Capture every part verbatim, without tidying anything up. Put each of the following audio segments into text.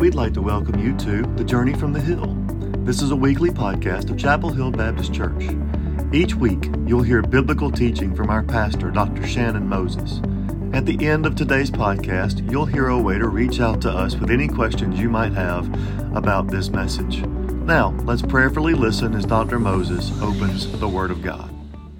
we'd like to welcome you to The Journey from the Hill. This is a weekly podcast of Chapel Hill Baptist Church. Each week, you'll hear biblical teaching from our pastor, Doctor Shannon Moses. At the end of today's podcast, you'll hear a way to reach out to us with any questions you might have about this message. Now, let's prayerfully listen as Doctor Moses opens the Word of God.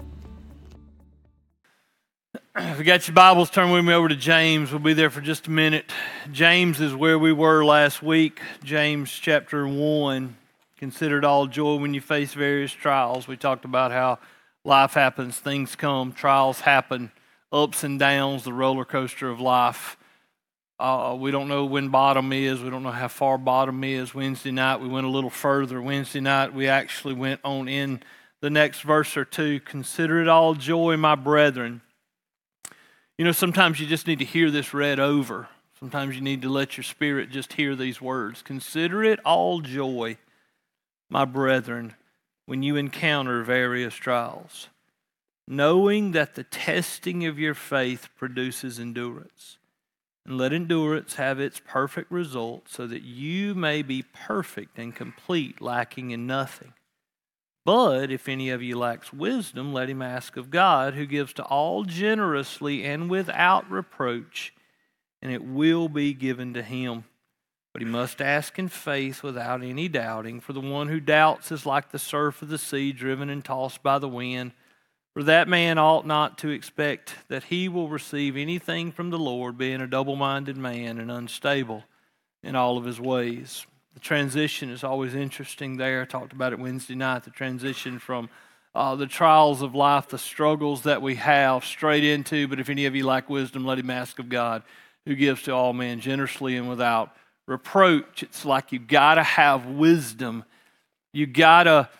If you got your Bibles, turn with me over to James. We'll be there for just a minute. James is where we were last week. James chapter one. Consider it all joy when you face various trials. We talked about how life happens, things come, trials happen, ups and downs, the roller coaster of life. Uh, we don't know when bottom is. We don't know how far bottom is. Wednesday night, we went a little further. Wednesday night, we actually went on in the next verse or two. Consider it all joy, my brethren. You know, sometimes you just need to hear this read over. Sometimes you need to let your spirit just hear these words. Consider it all joy, my brethren, when you encounter various trials, knowing that the testing of your faith produces endurance. And let endurance have its perfect result, so that you may be perfect and complete, lacking in nothing. But if any of you lacks wisdom, let him ask of God, who gives to all generously and without reproach, and it will be given to him. But he must ask in faith without any doubting, for the one who doubts is like the surf of the sea, driven and tossed by the wind. For that man ought not to expect that he will receive anything from the Lord, being a double-minded man and unstable in all of his ways. The transition is always interesting there. I talked about it Wednesday night, the transition from uh, the trials of life, the struggles that we have, straight into, but if any of you lack wisdom, let him ask of God, who gives to all men generously and without reproach. It's like you got to have wisdom. You got to,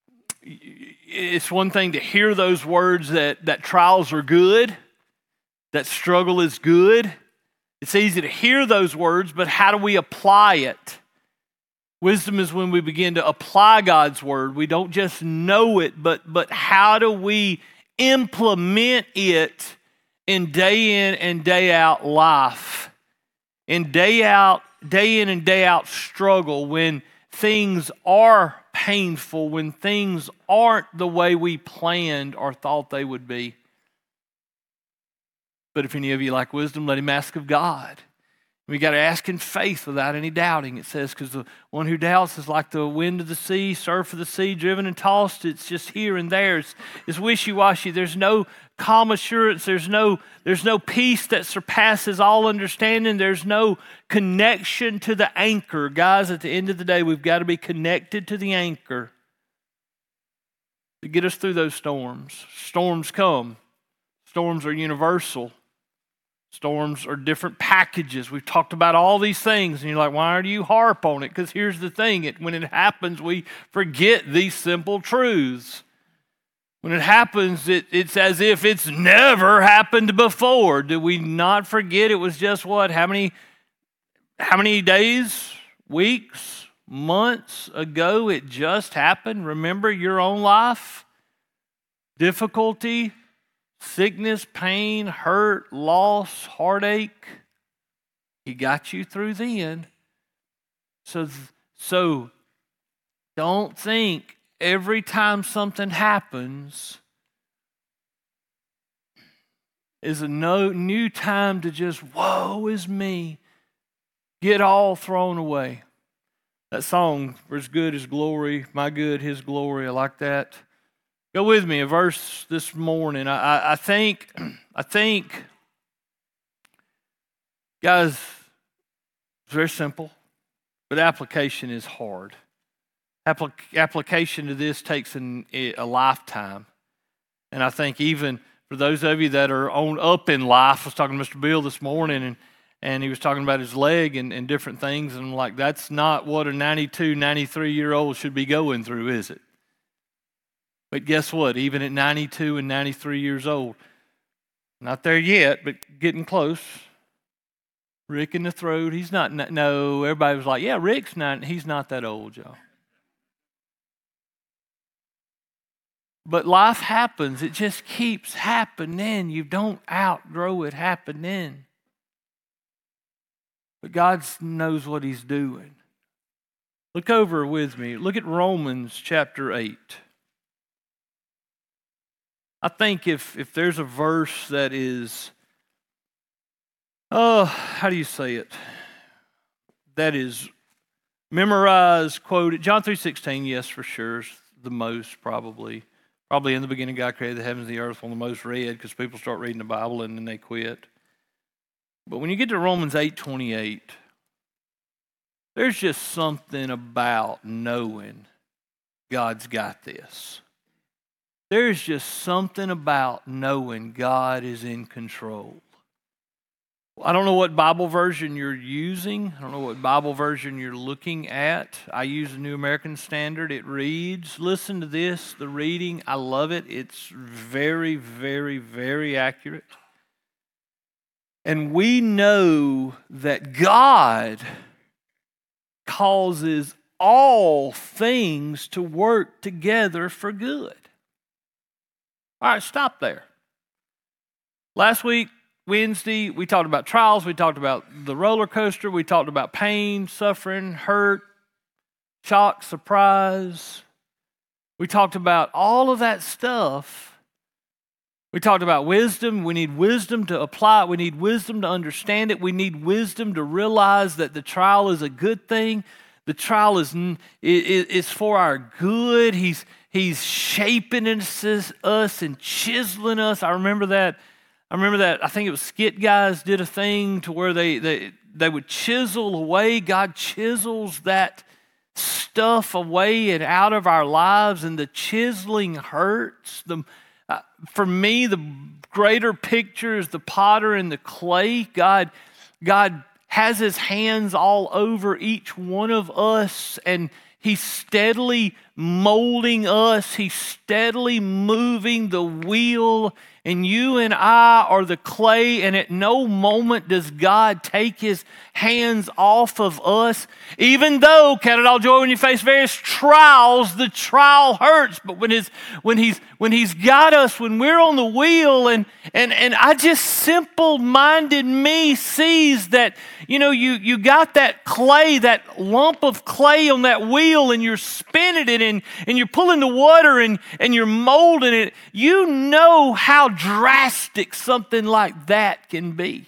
it's one thing to hear those words that, that trials are good, that struggle is good. It's easy to hear those words, but how do we apply it? Wisdom is when we begin to apply God's word. We don't just know it, but, but how do we implement it in day in and day out life? In day out, day in and day out struggle, when things are painful, when things aren't the way we planned or thought they would be. But if any of you lack wisdom, let him ask of God. We got to ask in faith without any doubting. It says, because the one who doubts is like the wind of the sea, surf of the sea, driven and tossed. It's just here and there. It's, it's wishy-washy. There's no calm assurance. There's no, there's no peace that surpasses all understanding. There's no connection to the anchor. Guys, at the end of the day, we've got to be connected to the anchor to get us through those storms. Storms come. Storms are universal. Storms are different packages. We've talked about all these things, and you're like, why do you harp on it? Because here's the thing. It, when it happens, we forget these simple truths. When it happens, it, it's as if it's never happened before. Do we not forget it was just what? How many, how many days, weeks, months ago it just happened? Remember your own life? Difficulty, sickness, pain, hurt, loss, heartache. He got you through then. So, so don't think every time something happens is a no, new time to just, woe is me, get all thrown away. That song, for as good as glory, my good, his glory, I like that. Go with me, a verse this morning. I, I, I think, I think, guys, it's very simple, but application is hard. Appli- application to this takes an, a lifetime. And I think even for those of you that are on up in life, I was talking to Mister Bill this morning, and, and he was talking about his leg and, and different things, and I'm like, that's not what a ninety-two, ninety-three-year-old should be going through, is it? But guess what? Even at ninety-two and ninety-three years old, not there yet, but getting close. Rick in the throat, he's not, no, everybody was like, yeah, Rick's not, he's not that old, y'all. But life happens. It just keeps happening. You don't outgrow it happening. But God knows what he's doing. Look over with me. Look at Romans chapter eight. I think if, if there's a verse that is, oh, how do you say it? That is memorized, quoted. John three sixteen, yes, for sure, is the most probably. Probably in the beginning God created the heavens and the earth, one of the most read because people start reading the Bible and then they quit. But when you get to Romans eight twenty-eight, there's just something about knowing God's got this. There's just something about knowing God is in control. I don't know what Bible version you're using. I don't know what Bible version you're looking at. I use the New American Standard. It reads, listen to this, the reading. I love it. It's very, very, very accurate. And we know that God causes all things to work together for good. All right, stop there. Last week, Wednesday, we talked about trials, we talked about the roller coaster, we talked about pain, suffering, hurt, shock, surprise. We talked about all of that stuff. We talked about wisdom. We need wisdom to apply it. We need wisdom to understand it. We need wisdom to realize that the trial is a good thing. The trial is, is for our good. He's, he's shaping us and chiseling us. I remember that. I remember that. I think it was Skit Guys did a thing to where they, they, they would chisel away. God chisels that stuff away and out of our lives, and the chiseling hurts. The, uh, for me, the greater picture is the potter and the clay. God, God has his hands all over each one of us, and he's steadily molding us. He's steadily moving the wheel, and you and I are the clay, and at no moment does God take his hands off of us. Even though, count it all joy when you face various trials, the trial hurts. But when his, when he's when he's got us, when we're on the wheel, and and and I just simple-minded me sees that, you know, you you got that clay, that lump of clay on that wheel, and you're spinning it, and and you're pulling the water, and and you're molding it. You know how drastic something like that can be.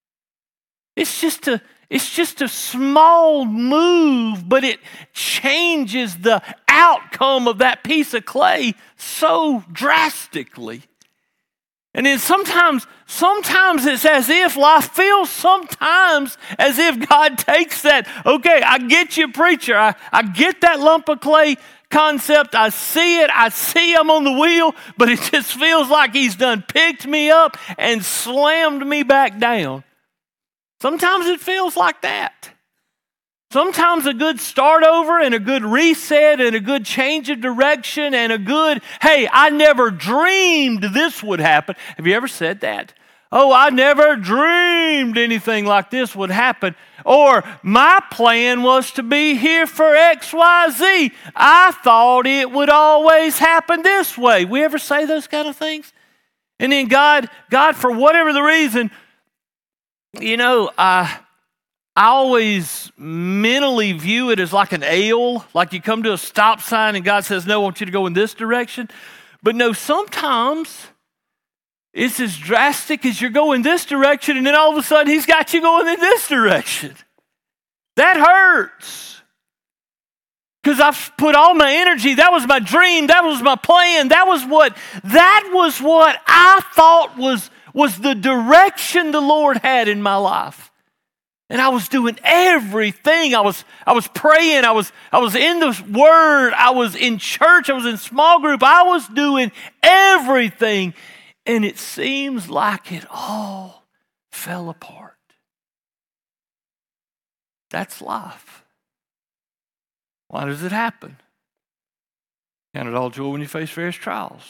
It's just a it's just a small move, but it changes the outcome of that piece of clay so drastically. And then sometimes, sometimes it's as if life feels sometimes as if God takes that, okay, I get you, preacher. I, I get that lump of clay concept. I see it. I see I'm on the wheel, but it just feels like he's done picked me up and slammed me back down. Sometimes it feels like that. Sometimes a good start over and a good reset and a good change of direction and a good, hey, I never dreamed this would happen. Have you ever said that? Oh, I never dreamed anything like this would happen. Or my plan was to be here for X, Y, Z. I thought it would always happen this way. We ever say those kind of things? And then God, God, for whatever the reason, you know, I, I always mentally view it as like an L, like you come to a stop sign and God says, no, I want you to go in this direction. But no, sometimes it's as drastic as you're going this direction, and then all of a sudden he's got you going in this direction. That hurts. Because I've put all my energy, that was my dream, that was my plan, that was what, that was what I thought was, was the direction the Lord had in my life. And I was doing everything. I was, I was praying, I was, I was in the Word, I was in church, I was in small group, I was doing everything. And it seems like it all fell apart. That's life. Why does it happen? Count it all joy when you face various trials.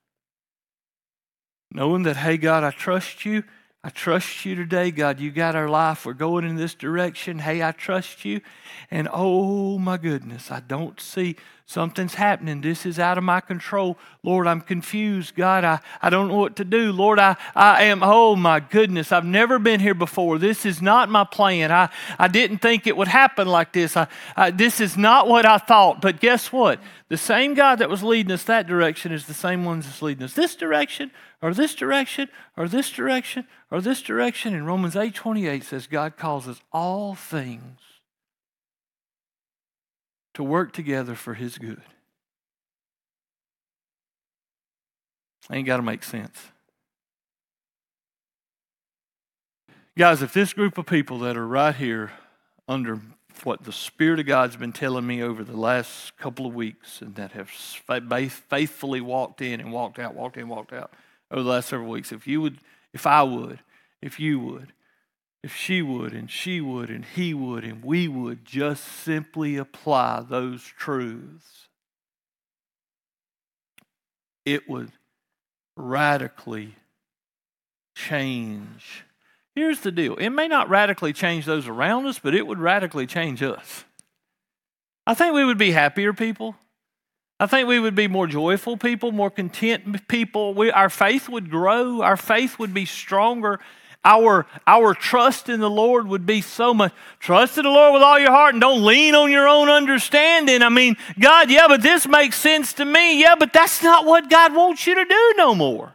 Knowing that, hey, God, I trust you. I trust you today. God, you got our life. We're going in this direction. Hey, I trust you. And oh, my goodness, I don't see Something's happening. This is out of my control. Lord, I'm confused. God, I, I don't know what to do. Lord, I, I am, oh my goodness, I've never been here before. This is not my plan. I, I didn't think it would happen like this. I, I, this is not what I thought. But guess what? The same God that was leading us that direction is the same one that's leading us this direction, or this direction, or this direction, or this direction. And Romans eight twenty-eight says God causes all things to work together for His good. Ain't got to make sense. Guys, if this group of people that are right here under what the Spirit of God's been telling me over the last couple of weeks and that have faithfully walked in and walked out, walked in, walked out over the last several weeks, if you would, if I would, if you would, if she would, and she would, and he would, and we would just simply apply those truths, it would radically change. Here's the deal. It may not radically change those around us, but it would radically change us. I think we would be happier people. I think we would be more joyful people, more content people. We, our faith would grow. Our faith would be stronger. Our, our trust in the Lord would be so much. Trust in the Lord with all your heart and don't lean on your own understanding. I mean, God, yeah, but this makes sense to me. Yeah, but that's not what God wants you to do no more.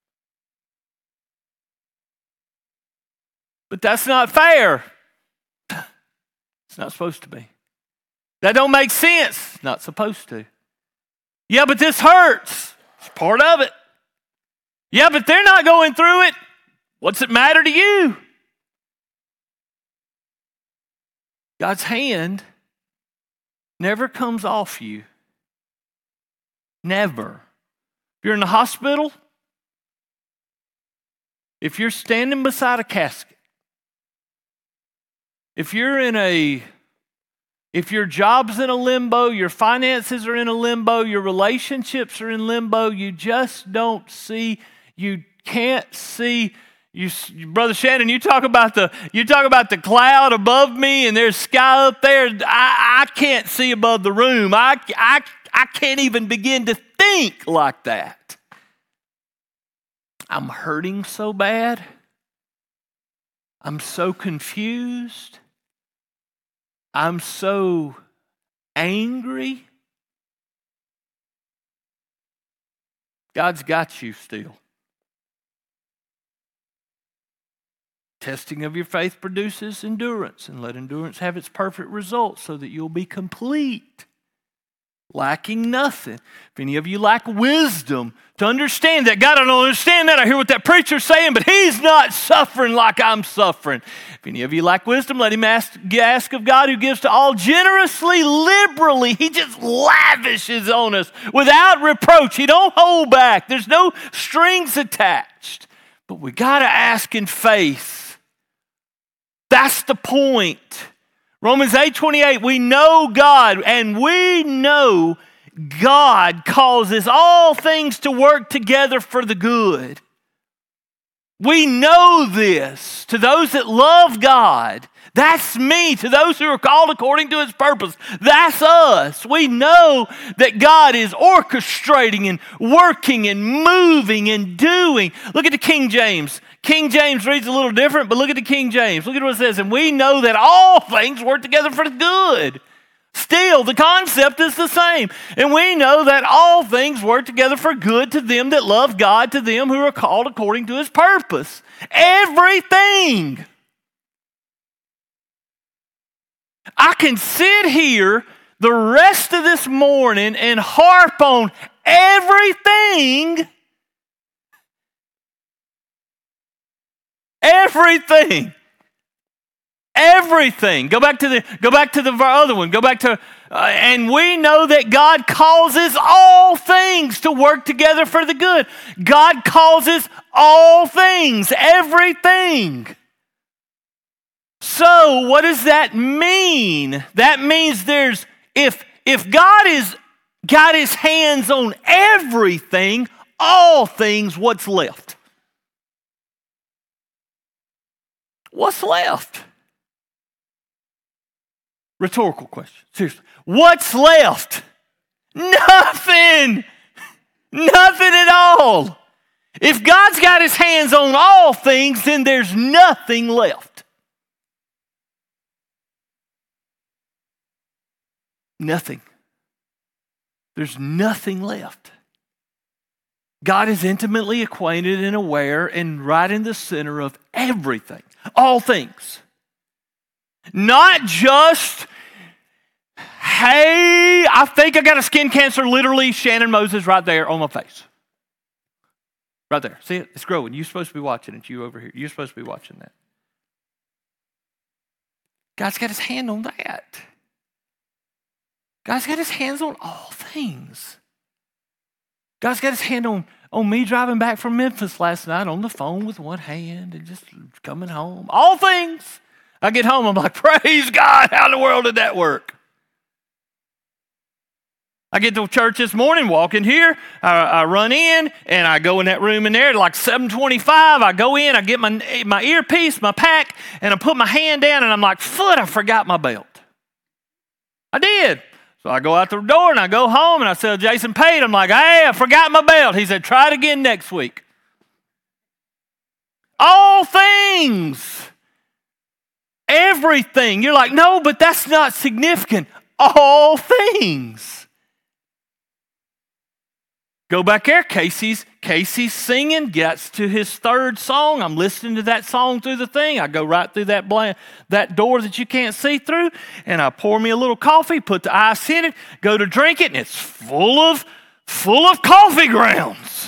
But that's not fair. It's not supposed to be. That don't make sense. Not supposed to. Yeah, but this hurts. It's part of it. Yeah, but they're not going through it. What's it matter to you? God's hand never comes off you. Never. If you're in the hospital, if you're standing beside a casket, if you're in a, if your job's in a limbo, your finances are in a limbo, your relationships are in limbo, you just don't see, you can't see. You, Brother Shannon, you talk about the you talk about the cloud above me and there's sky up there. I, I can't see above the room. I, I, I can't even begin to think like that. I'm hurting so bad. I'm so confused. I'm so angry. God's got you still. Testing of your faith produces endurance, and let endurance have its perfect result so that you'll be complete, lacking nothing. If any of you lack wisdom to understand that, God, I don't understand that. I hear what that preacher's saying, but he's not suffering like I'm suffering. If any of you lack wisdom, let him ask, ask of God who gives to all generously, liberally. He just lavishes on us without reproach. He don't hold back. There's no strings attached. But we got to ask in faith. That's the point. Romans eight twenty-eight, we know God, and we know God causes all things to work together for the good. We know this. To those that love God, that's me. To those who are called according to His purpose, that's us. We know that God is orchestrating and working and moving and doing. Look at the King James. King James reads a little different, but look at the King James. Look at what it says. And we know that all things work together for the good. Still, the concept is the same. And we know that all things work together for good to them that love God, to them who are called according to His purpose. Everything. I can sit here the rest of this morning and harp on everything. Everything. Everything. Go back to the go back to the other one. Go back to uh, and we know that God causes all things to work together for the good. God causes all things, everything. So, what does that mean? That means there's if if God is got His hands on everything, all things, what's left? What's left? Rhetorical question. Seriously. What's left? Nothing. Nothing at all. If God's got his hands on all things, then there's nothing left. Nothing. There's nothing left. God is intimately acquainted and aware and right in the center of everything, all things. Not just, hey, I think I got a skin cancer, literally Shannon Moses right there on my face. Right there. See it? It's growing. You're supposed to be watching it. You over here. You're supposed to be watching that. God's got his hand on that. God's got his hands on all things. God's got his hand on, on me driving back from Memphis last night on the phone with one hand and just coming home. All things. I get home, I'm like, praise God, how in the world did that work? I get to church this morning, walk in here, I, I run in, and I go in that room in there at like seven twenty-five. I go in, I get my, my earpiece, my pack, and I put my hand down, and I'm like, foot, I forgot my belt. I did. So I go out the door, and I go home, and I tell Jason Pate, I'm like, hey, I forgot my belt. He said, try it again next week. All things. Everything. You're like, no, but that's not significant. All things. Go back there. Casey's, Casey's singing, gets to his third song. I'm listening to that song through the thing. I go right through that blank, that door that you can't see through, and I pour me a little coffee, put the ice in it, go to drink it, and it's full of, full of coffee grounds.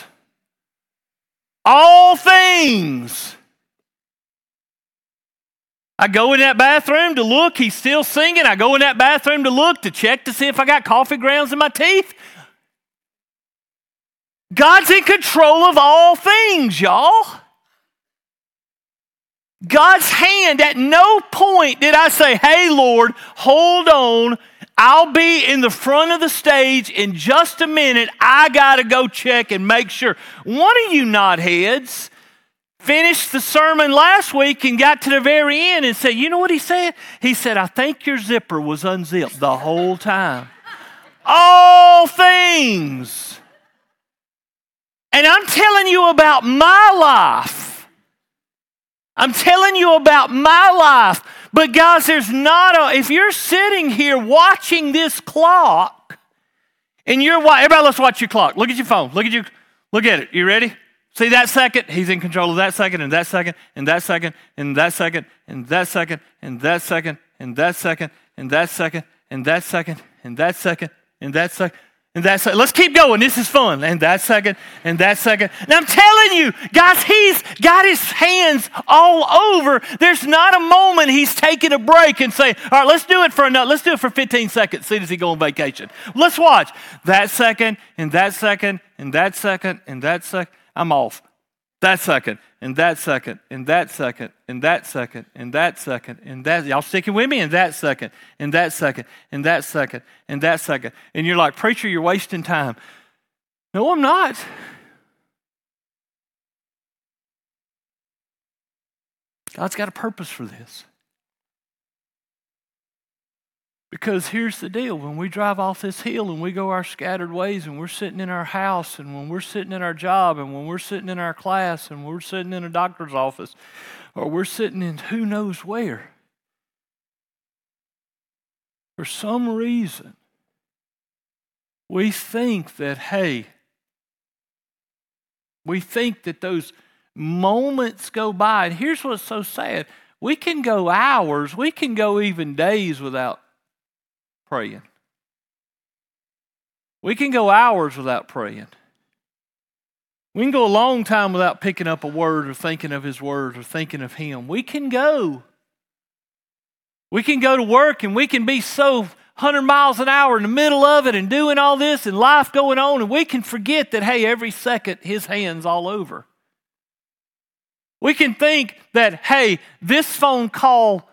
All things. I go in that bathroom to look. He's still singing. I go in that bathroom to look, to check to see if I got coffee grounds in my teeth. God's in control of all things, y'all. God's hand, at no point did I say, hey, Lord, hold on. I'll be in the front of the stage in just a minute. I got to go check and make sure. One of you knotheads finished the sermon last week and got to the very end and said, you know what he said? He said, I think your zipper was unzipped the whole time. All things. And I'm telling you about my life. I'm telling you about my life. But guys, there's not a, if you're sitting here watching this clock, and you're, everybody let's watch your clock. Look at your phone. Look at your, look at it. You ready? See that second? He's in control of that second, and that second, and that second, and that second, and that second, and that second, and that second, and that second, and that second, and that second, and that second, and that second. Let's keep going. This is fun. And that second, and that second. And I'm telling you, guys, he's got his hands all over. There's not a moment he's taking a break and saying, all right, let's do it for another, let's do it for fifteen seconds. See, does he go on vacation? Let's watch. That second, and that second, and that second, and that second. I'm off. That second, and that second, and that second, and that second, and that second, and that, y'all sticking with me? And that second, and that second, and that second, and that second. And you're like, preacher, you're wasting time. No, I'm not. God's got a purpose for this. Because here's the deal, when we drive off this hill and we go our scattered ways and we're sitting in our house and when we're sitting in our job and when we're sitting in our class and we're sitting in a doctor's office or we're sitting in who knows where, for some reason, we think that, hey, we think that those moments go by. And here's what's so sad. We can go hours, we can go even days without praying. We can go hours without praying. We can go a long time without picking up a word or thinking of his word or thinking of him. We can go. We can go to work and we can be so one hundred miles an hour in the middle of it and doing all this and life going on, and we can forget that, hey, every second his hand's all over. We can think that, hey, this phone call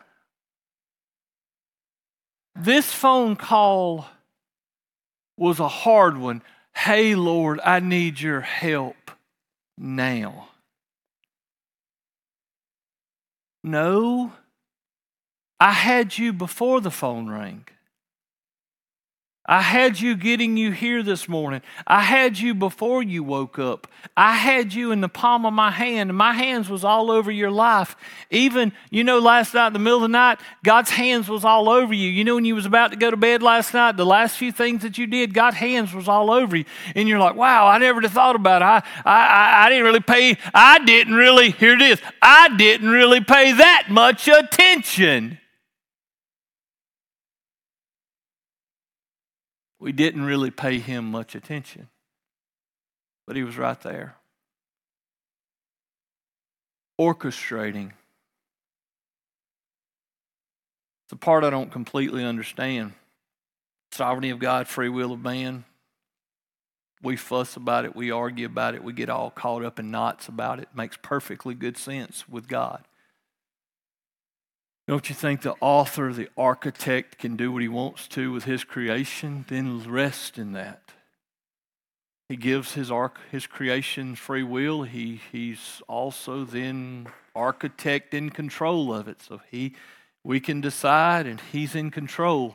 This phone call was a hard one. Hey, Lord, I need your help now. No, I had you before the phone rang. I had you getting you here this morning. I had you before you woke up. I had you in the palm of my hand, and my hands was all over your life. Even, you know, last night in the middle of the night, God's hands was all over you. You know, when you was about to go to bed last night, the last few things that you did, God's hands was all over you. And you're like, wow, I never have thought about it. I, I, I, I didn't really pay, I didn't really, here it is, I didn't really pay that much attention. We didn't really pay him much attention, but he was right there, orchestrating. It's the part I don't completely understand. Sovereignty of God, free will of man. We fuss about it, we argue about it, we get all caught up in knots about it. It makes perfectly good sense with God. Don't you think the author, the architect can do what he wants to with his creation? Then rest in that. He gives his arc, his creation free will. He, he's also then architect in control of it. So he, we can decide and he's in control.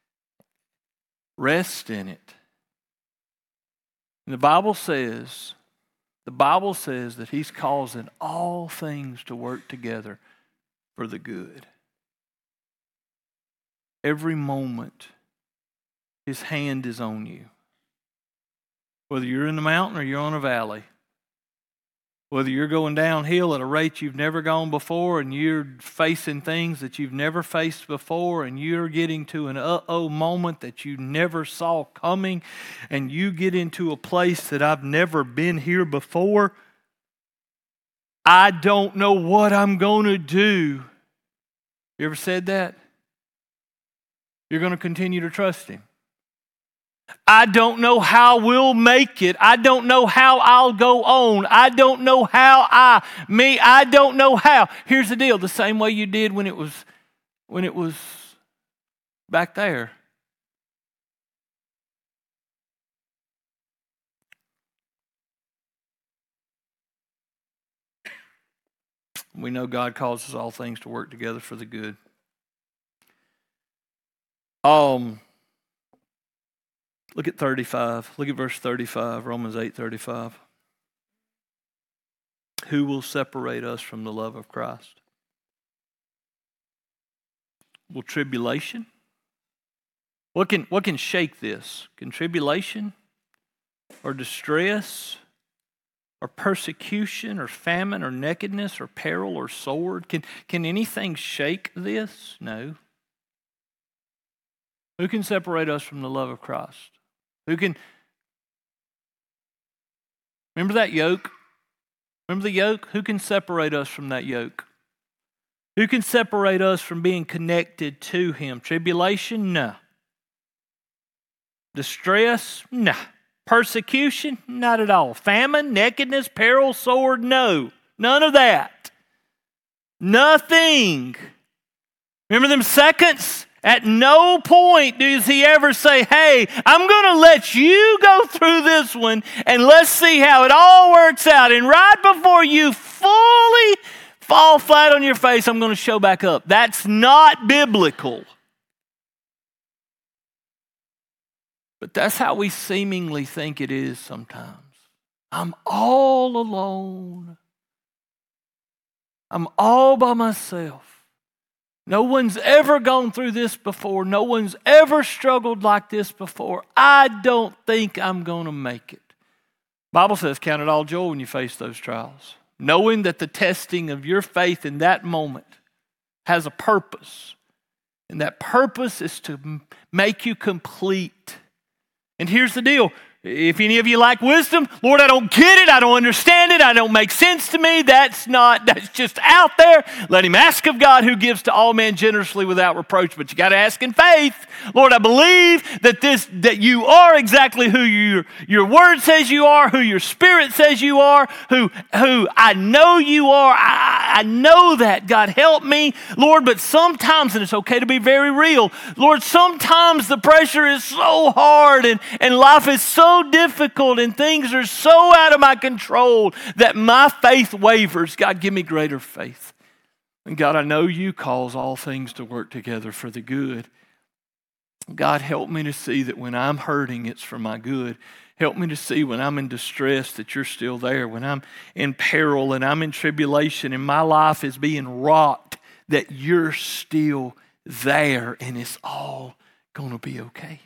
Rest in it. And the Bible says, the Bible says that he's causing all things to work together for the good. Every moment, his hand is on you. Whether you're in the mountain or you're on a valley. Whether you're going downhill at a rate you've never gone before and you're facing things that you've never faced before and you're getting to an uh-oh moment that you never saw coming and you get into a place that I've never been here before. I don't know what I'm going to do. You ever said that? You're going to continue to trust him. I don't know how we'll make it. I don't know how I'll go on. I don't know how I, me, I don't know how. Here's the deal, the same way you did when it was, when it was back there. We know God causes all things to work together for the good. Um, look at thirty-five. Look at verse thirty-five, Romans eight thirty-five. Who will separate us from the love of Christ? Will tribulation? What can, what can shake this? Can tribulation or distress or persecution or famine or nakedness or peril or sword? Can, can anything shake this? No. Who can separate us from the love of Christ? Who can... Remember that yoke? Remember the yoke? Who can separate us from that yoke? Who can separate us from being connected to him? Tribulation? No. Distress? No. Persecution? Not at all. Famine, nakedness, peril, sword? No. None of that. Nothing. Remember them seconds? At no point does he ever say, hey, I'm going to let you go through this one and let's see how it all works out. And right before you fully fall flat on your face, I'm going to show back up. That's not biblical. But that's how we seemingly think it is sometimes. I'm all alone. I'm all by myself. No one's ever gone through this before. No one's ever struggled like this before. I don't think I'm going to make it. The Bible says, count it all joy when you face those trials. Knowing that the testing of your faith in that moment has a purpose. And that purpose is to make you complete. And here's the deal. If any of you lack wisdom, Lord, I don't get it, I don't understand it, I don't make sense to me, that's not, that's just out there. Let him ask of God who gives to all men generously without reproach, but you got to ask in faith. Lord, I believe that this, that you are exactly who your, your word says you are, who your spirit says you are, who, who I know you are. I, I know that. God, help me, Lord, but sometimes, and it's okay to be very real, Lord, sometimes the pressure is so hard and, and life is so difficult and things are so out of my control that my faith wavers. God, give me greater faith. And God, I know you cause all things to work together for the good. God, help me to see that when I'm hurting, it's for my good. Help me to see when I'm in distress that you're still there. When I'm in peril and I'm in tribulation and my life is being rocked, that you're still there and it's all going to be okay.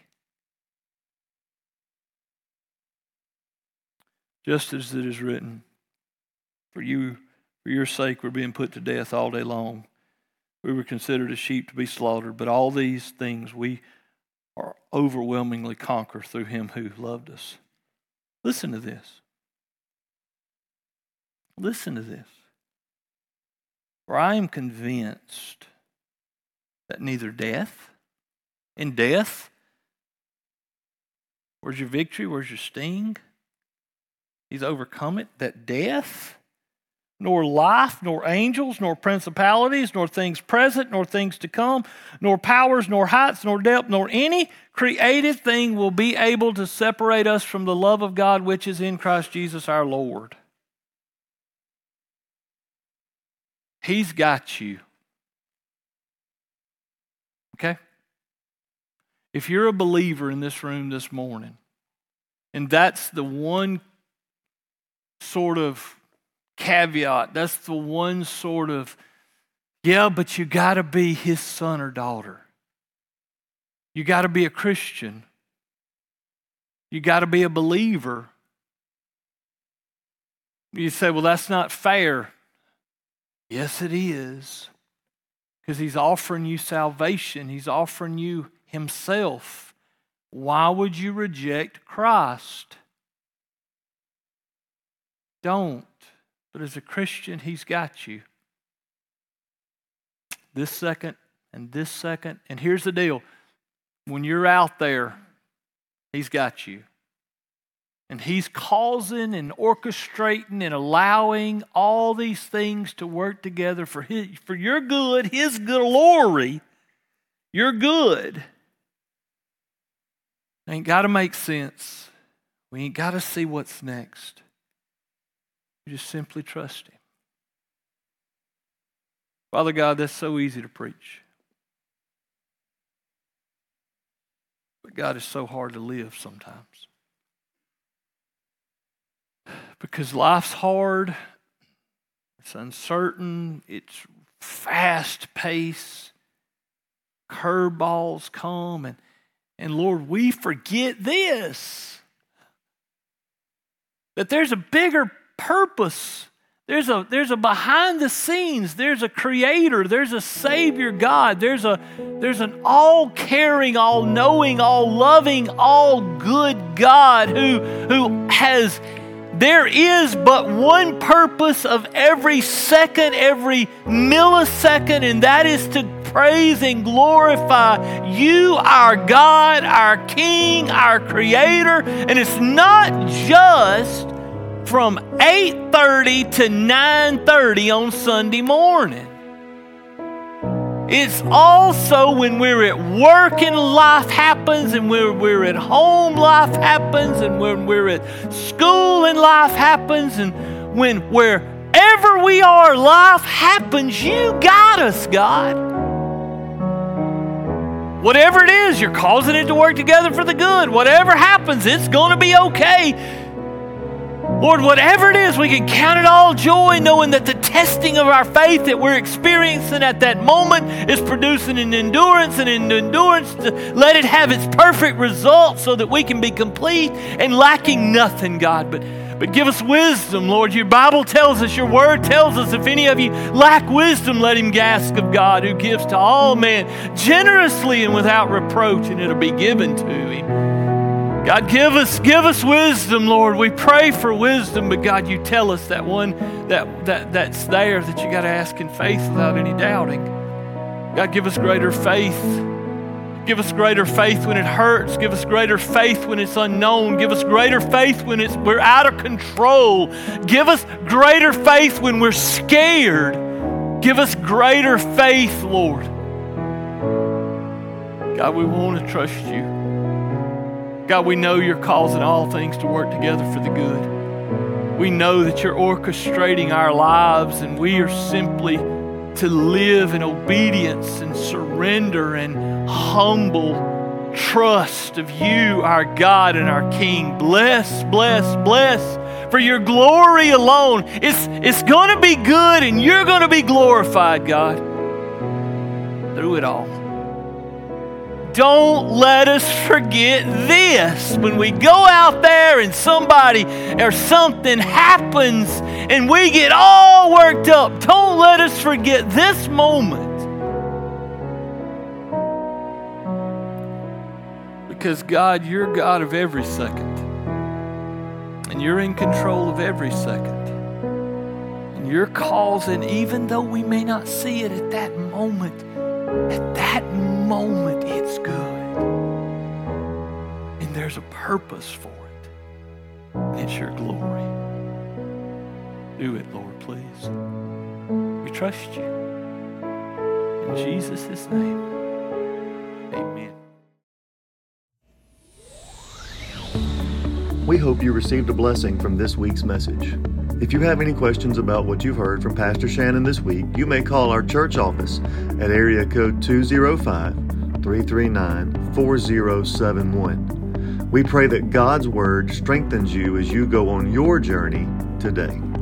Just as it is written, for you, for your sake, we're being put to death all day long. We were considered as sheep to be slaughtered, but all these things we are overwhelmingly conquer through him who loved us. Listen to this. Listen to this. For I am convinced that neither death, in death, where's your victory? Where's your sting? He's overcome it. That death, nor life, nor angels, nor principalities, nor things present, nor things to come, nor powers, nor heights, nor depth, nor any created thing will be able to separate us from the love of God which is in Christ Jesus our Lord. He's got you. Okay? If you're a believer in this room this morning, and that's the one sort of caveat, that's the one sort of, yeah, but you got to be his son or daughter. You got to be a Christian. You got to be a believer. You say, well, that's not fair. Yes, it is. Because he's offering you salvation. He's offering you himself. Why would you reject Christ? Don't. But as a Christian, he's got you. This second and this second. And here's the deal. When you're out there, he's got you. And he's causing and orchestrating and allowing all these things to work together for his, for your good, his glory, your good. It ain't got to make sense. We ain't got to see what's next. We just simply trust him. Father God, that's so easy to preach. But God, is so hard to live sometimes. Because life's hard, it's uncertain, it's fast-paced, curveballs come, and, and Lord, we forget this. That there's a bigger purpose. There's a, there's a behind the scenes. There's a creator. There's a Savior God. There's, a, there's an all-caring, all-knowing, all-loving, all-good God who, who has... There is but one purpose of every second, every millisecond, and that is to praise and glorify you, our God, our King, our Creator. And it's not just from eight thirty to nine thirty on Sunday morning. It's also when we're at work and life happens, and when we're at home, life happens, and when we're at school and life happens, and when wherever we are, life happens. You got us, God. Whatever it is, you're causing it to work together for the good. Whatever happens, it's going to be okay. Lord, whatever it is, we can count it all joy knowing that the testing of our faith that we're experiencing at that moment is producing an endurance, and an endurance to let it have its perfect result so that we can be complete and lacking nothing, God. But, but give us wisdom, Lord. Your Bible tells us, your word tells us, if any of you lack wisdom, let him ask of God, who gives to all men generously and without reproach, and it'll be given to him. God, give us, give us wisdom, Lord. We pray for wisdom, but God, you tell us that one that, that that's there that you got to ask in faith without any doubting. God, give us greater faith. Give us greater faith when it hurts. Give us greater faith when it's unknown. Give us greater faith when it's we're out of control. Give us greater faith when we're scared. Give us greater faith, Lord. God, we want to trust you. God, we know you're causing all things to work together for the good. We know that you're orchestrating our lives, and we are simply to live in obedience and surrender and humble trust of you, our God and our King. Bless, bless, bless for your glory alone. It's, it's going to be good and you're going to be glorified, God, through it all. Don't let us forget this. When we go out there and somebody or something happens and we get all worked up, don't let us forget this moment. Because God, you're God of every second. And you're in control of every second. And you're causing, even though we may not see it at that moment, at that moment it's good. And there's a purpose for it. And it's your glory. Do it, Lord, please. We trust you. In Jesus' name, amen. We hope you received a blessing from this week's message. If you have any questions about what you've heard from Pastor Shannon this week, you may call our church office at area code two oh five, three three nine, four oh seven one. We pray that God's Word strengthens you as you go on your journey today.